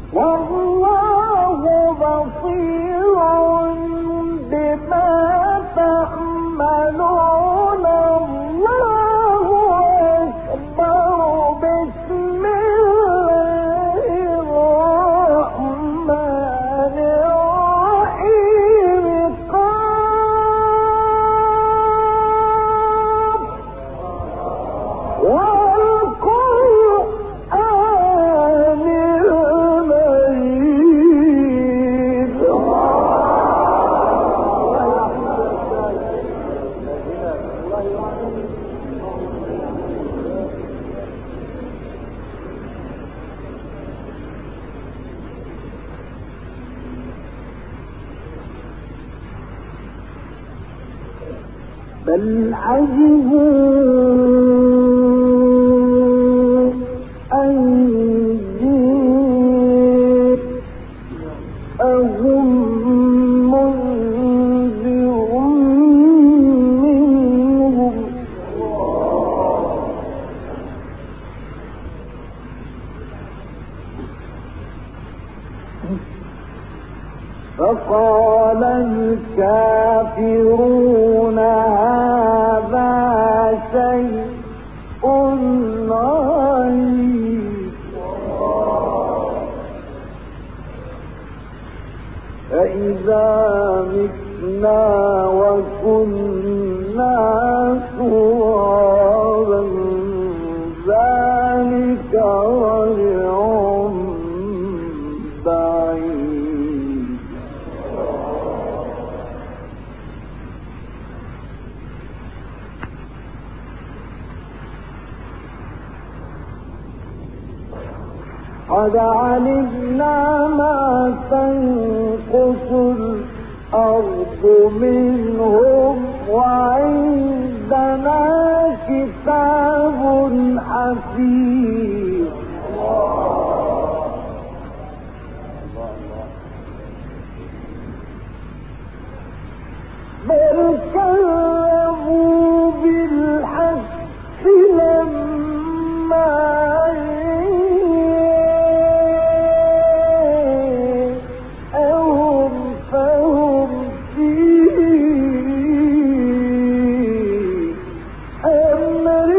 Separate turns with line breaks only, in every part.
والله بصير بما تعملون الله أكبر بسم الله الرحمن الرحيم والقرآن المجيد بل عجبوا أن جاءهم منذر منهم فقال الكافرون هذا شيء عجيب فإذا متنا وكنا ترابا ذلك رجع بعيد قد علمنا ما تنقص الأرض منهم وعندنا كتاب حفيظ بل كذبوا بالحق لما فهم في أمر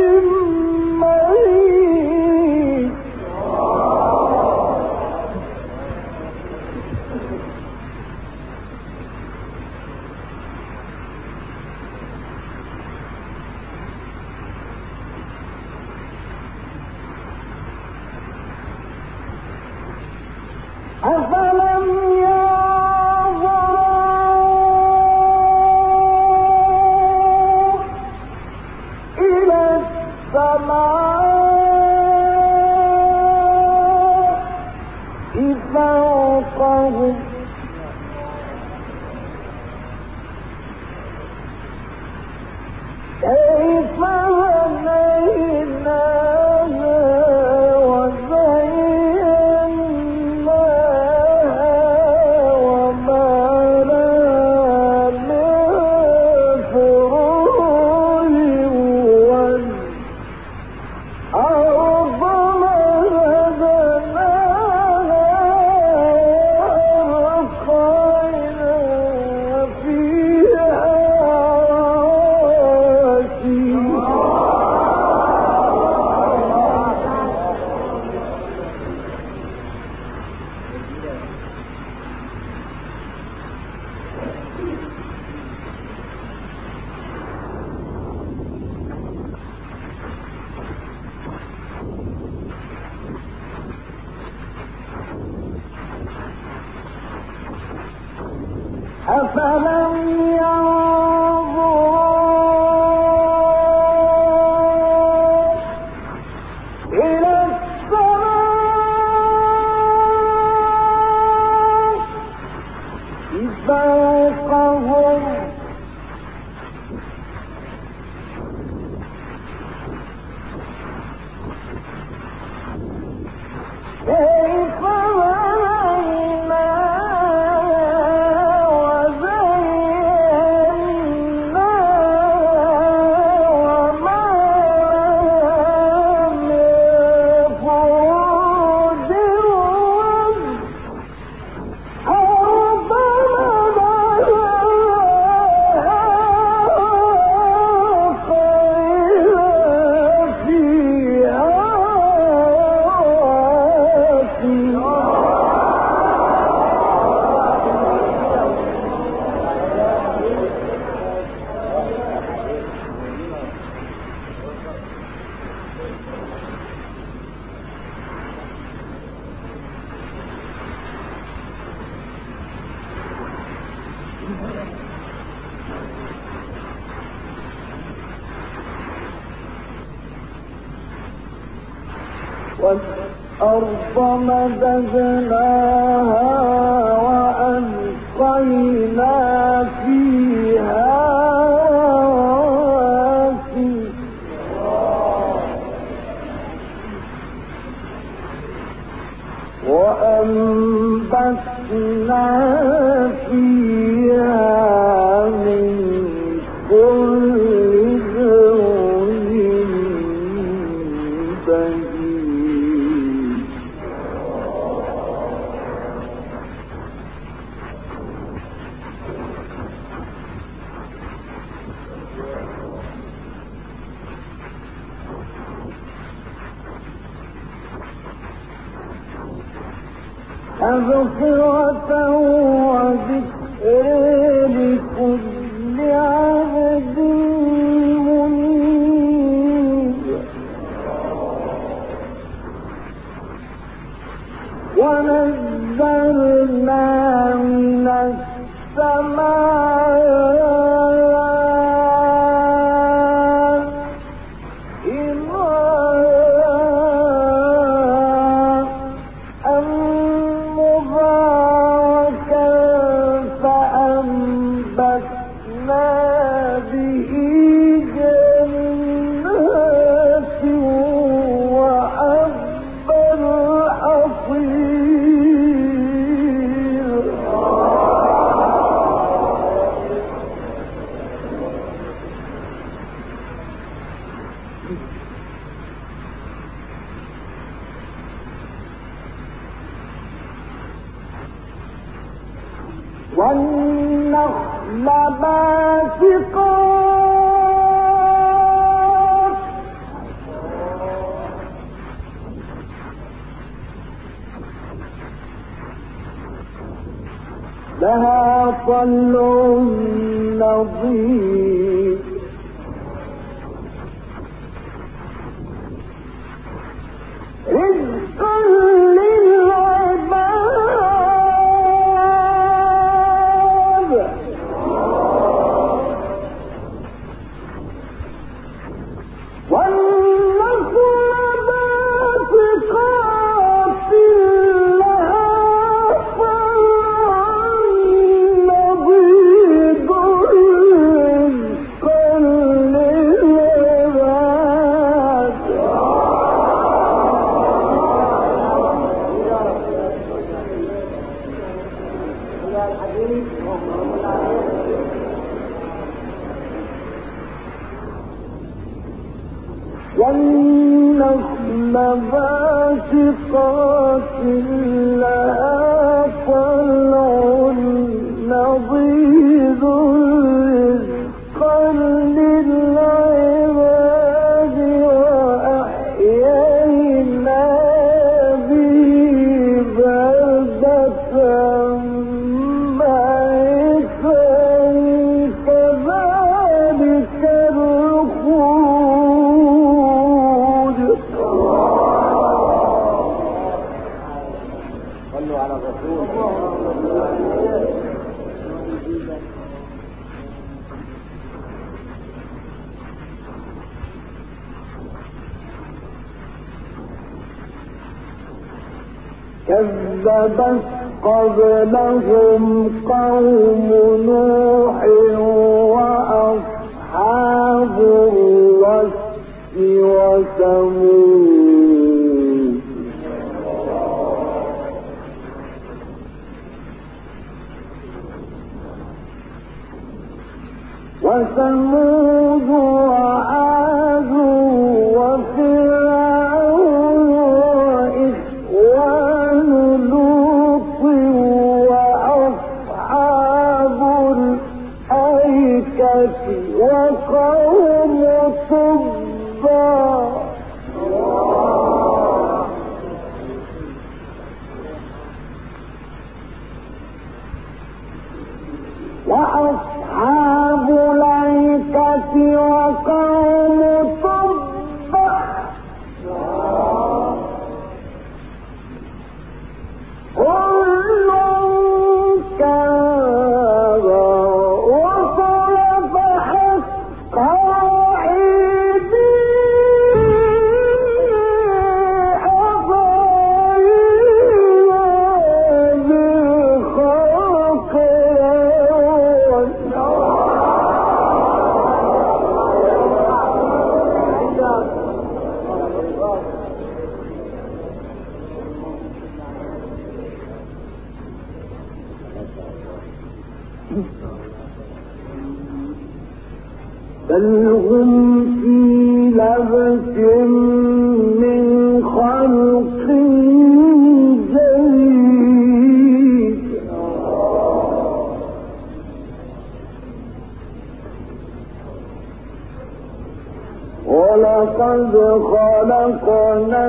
مريض أفلم ينظروا إلى السماء فوقهم كيف بنيناها وزيناها وما لها من فروج والأرض مهدناها وألقينا فيها رواسي أفلم ينظروا إلى السماء فوقهم كيف بنيناها وزيناها والأرض مددناها وألقينا فيها رواسي وأنبتنا فيها من كل زوج بهيج تذكرة وذكر لكل عبد منيب ونزلنا من السماء والنخل باسقات لها طلع نضيد رزقا والنخل باسقات لها طلع نضيد رزقا للعباد وأحيينا به بلدة ميتا كذلك الخروج. صلوا على الرسول. كذبت قبلهم قوم نوح وأصحاب الرس وثمود وعاد وفرعون وإخوان لوط وأصحاب الأيكة وقوم تبع وأصحاب الأيكة وقوم تبع كل كذب بل هم في لبس من خلق جديد ولقد خلقنا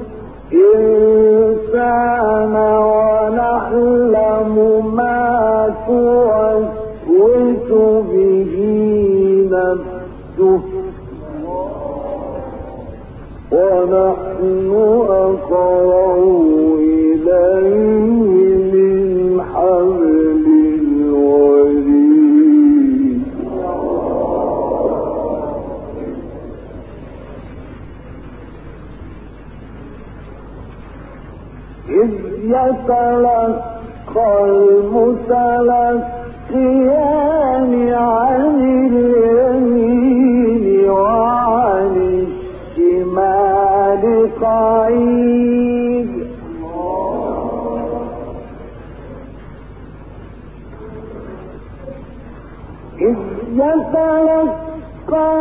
الإنسان ونعلم ما توسوس به نفسه ونحن أقرب إليه من حبل الوريد إذ يتلقى المتلقيان عن اليمين وعن الشمال قعيد إذ يتلقى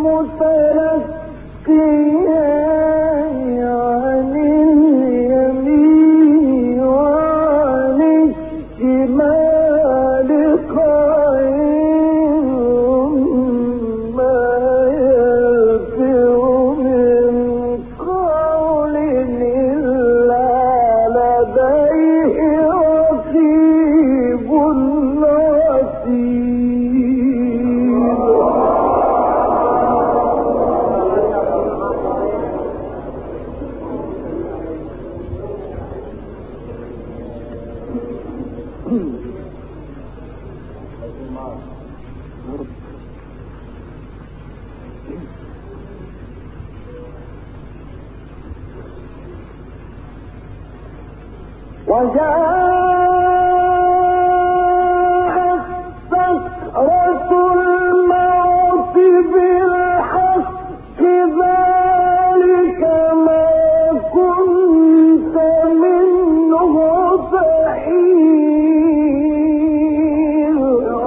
المتلقيان عن اليمين وعن الشمال قعيد ما يلفظ من قول إلا لديه رقيب عتيد وجاءت سكرة الموت بالحق ذلك ما كنت منه تحيد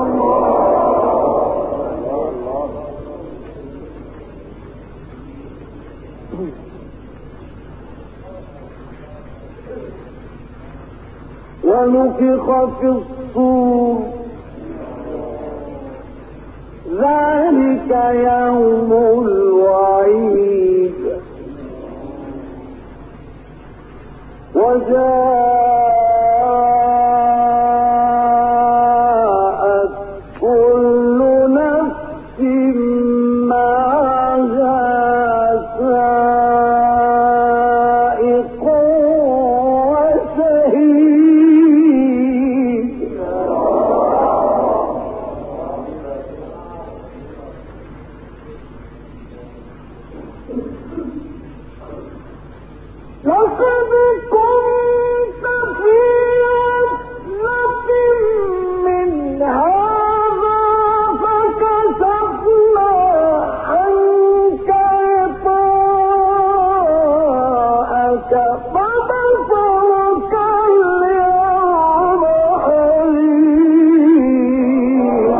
ونفخ في الصور ذلك يوم الوعيد وجاءت كل نفس معها سائق وشهيد لقد كنت في غفلة من هذا فكشفنا عنك غطاءك فبصرك اليوم حديد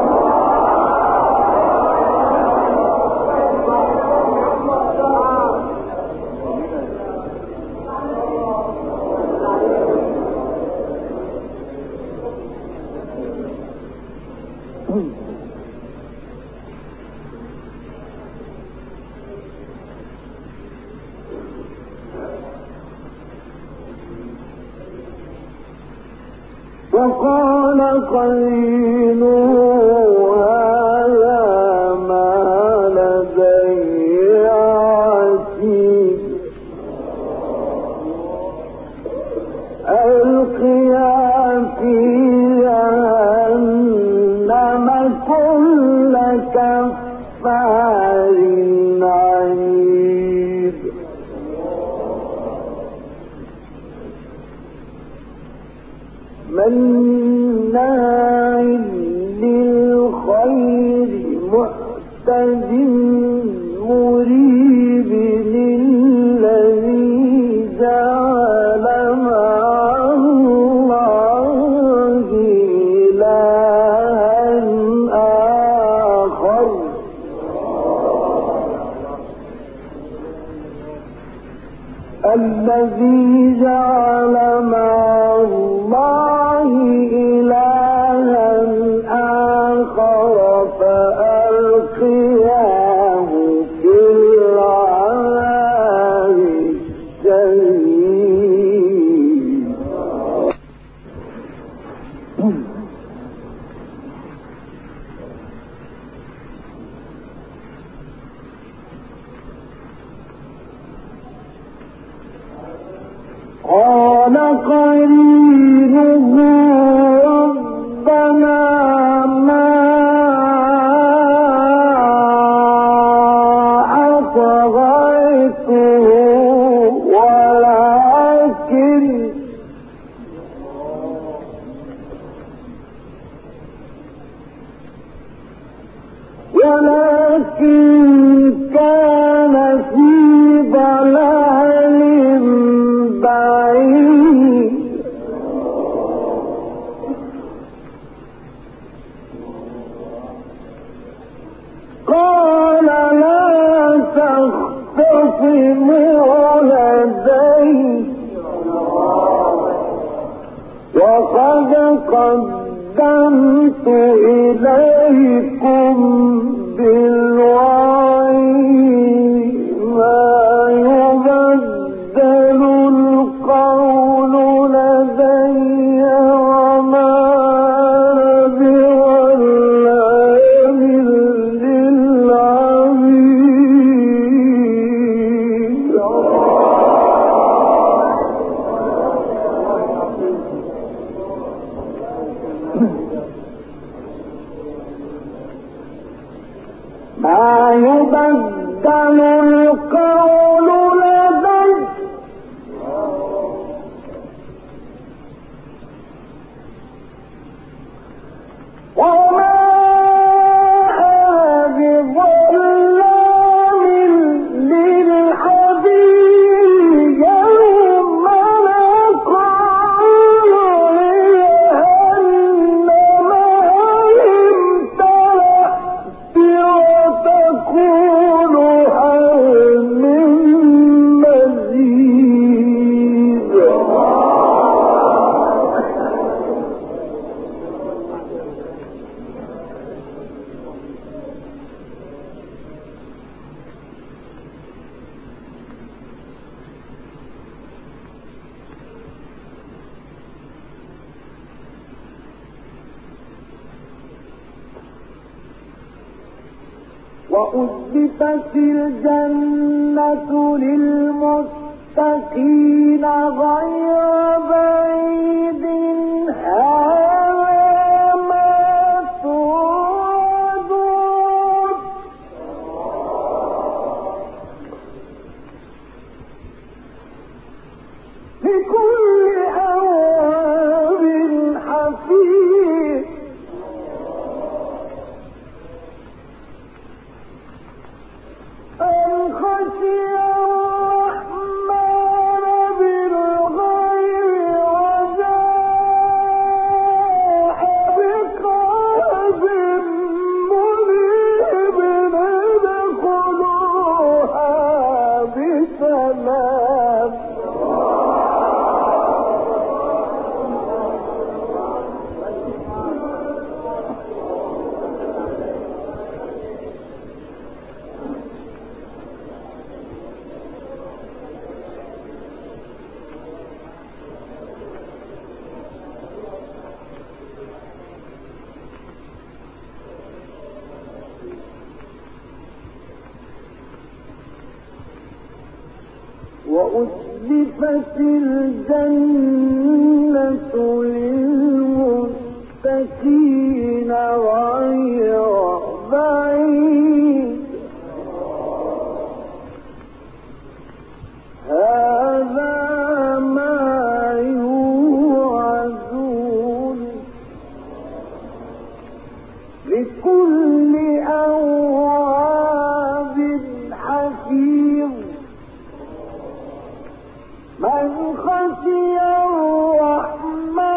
وقال قرينه هذا ما لدي عتيد ألقيا في جهنم كل كفار عنيد مناع للخير معتد مريب الذي جعل مع الله إلها قال قرينه ربنا ما أطغيته ولكن كان في ضلال بعيد قال لا تختصموا لدي وقد قدمت إليكم بالوعي ما يبدل القول لدي وما أنا بظلام للعبيد ما يبدل القول لدي وما أنا بظلام للعبيد يوم نقول لجهنم هل امتلأت وتقول هل من مزيد وأزلفت الجنة للمتقين غير بعيد هذا ما توعدون لكل أواب حفيظ من خشي الرحمن بالغيب وجاء بقلب منيب ادخلوها بسلام وأزلفت الجنة للمتقين غير بعيد هذا ما يوعدون لكل أواب حفيظ من خشي الرحمن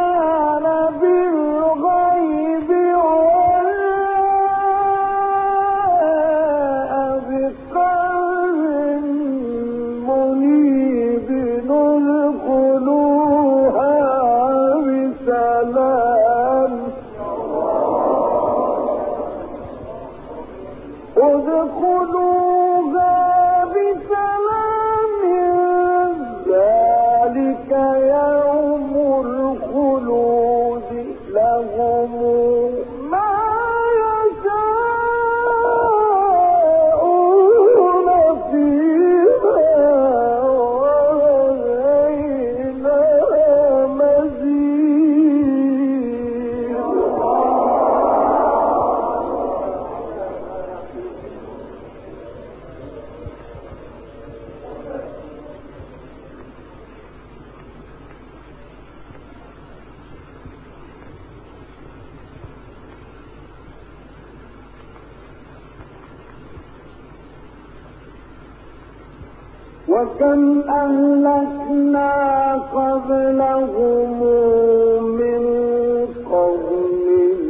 وكم أهلكنا قبلهم من قرن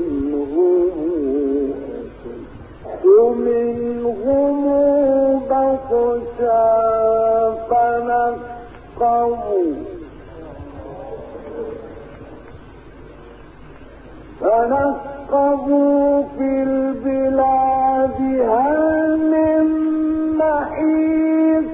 منهم بطشا فنقبوا في البلاد هل من محيص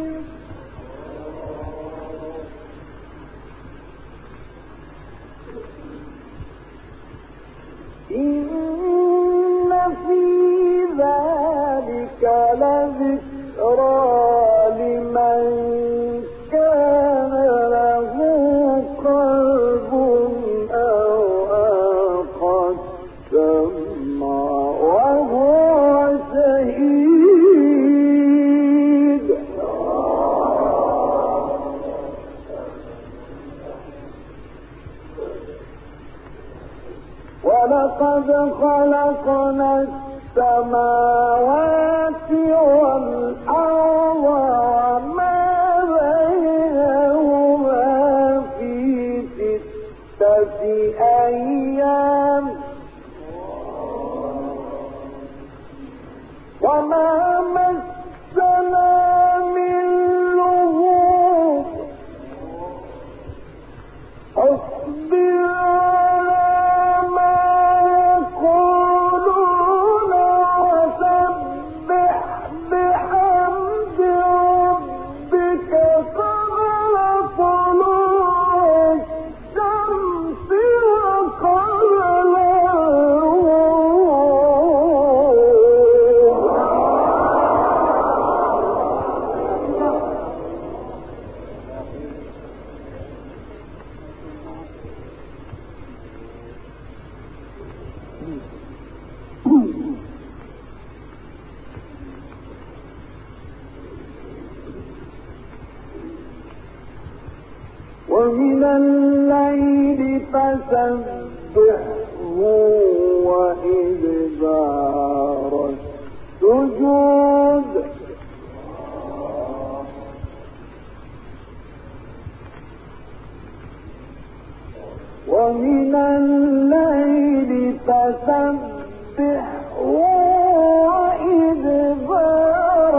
إن في ذلك لذكرى لمن كان له قلب أو ألقى السمع وهو شهيد ولقد خلقنا السماوات والأرض وما بينهما في 6 أيام وما مسنا من لغوب اصبر ومن الليل فسبحه وإدبار السجود ومن الليل فسبحه وإدبار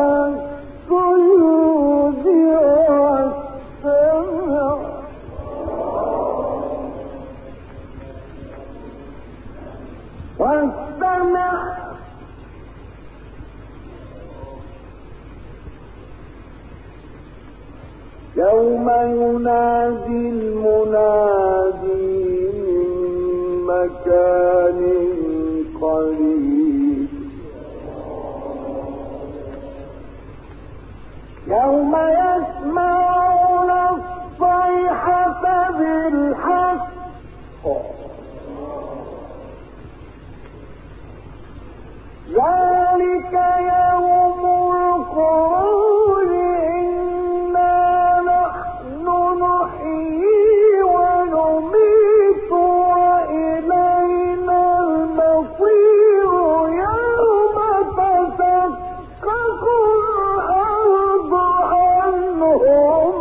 السجود واستمع يوم ينادي المنادي من مكان قريب يوم يسمعون الصيحة بالحق ذلك يوم الخروج إنا نحن نحيي ونميت وإلينا المصير يوم تشقق الأرض عنهم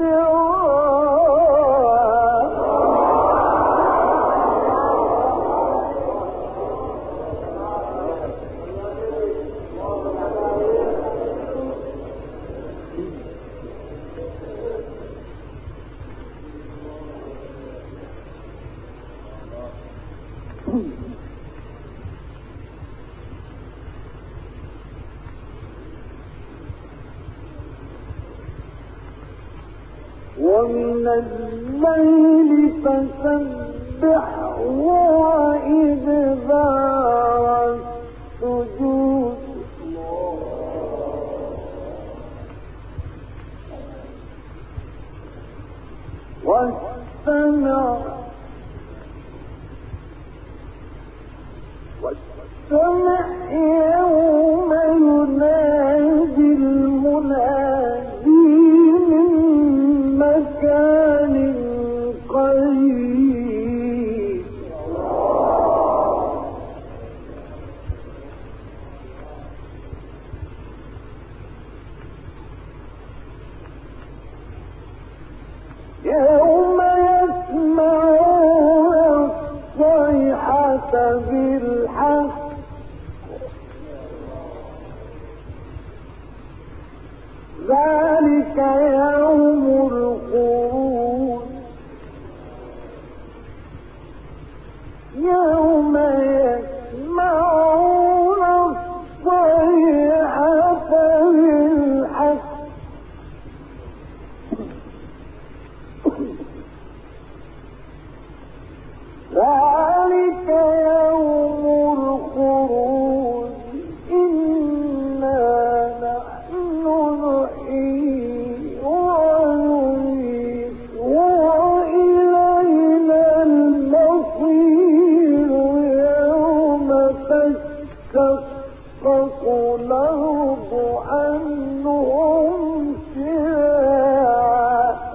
ومن الليل فسبحه وإدبار السجود واستمع يوم ينادي المنادي من مكان قريب يوم يسمعون الصيحة بالحق ذلك يوم الخروج إنا نحن نحيي ونميت وإلينا المصير يوم تشقق الأرض عنهم سراعا.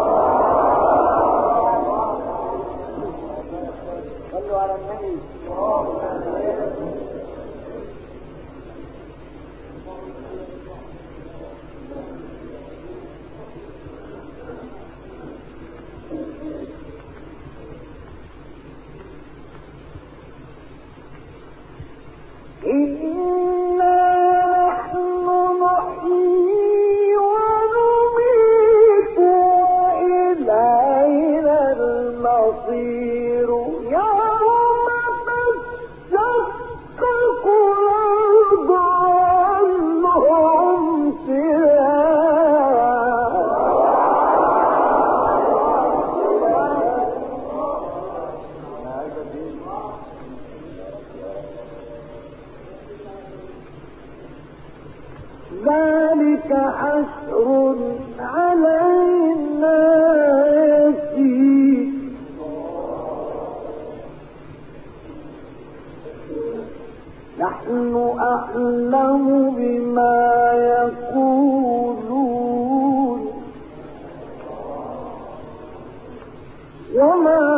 صلوا على النبي. إنا نحن نحيي ونميت وإلينا المصير يوم تشقق الأرض عنهم ذلك حشر علينا يسير نحن أعلم بما يقولون وما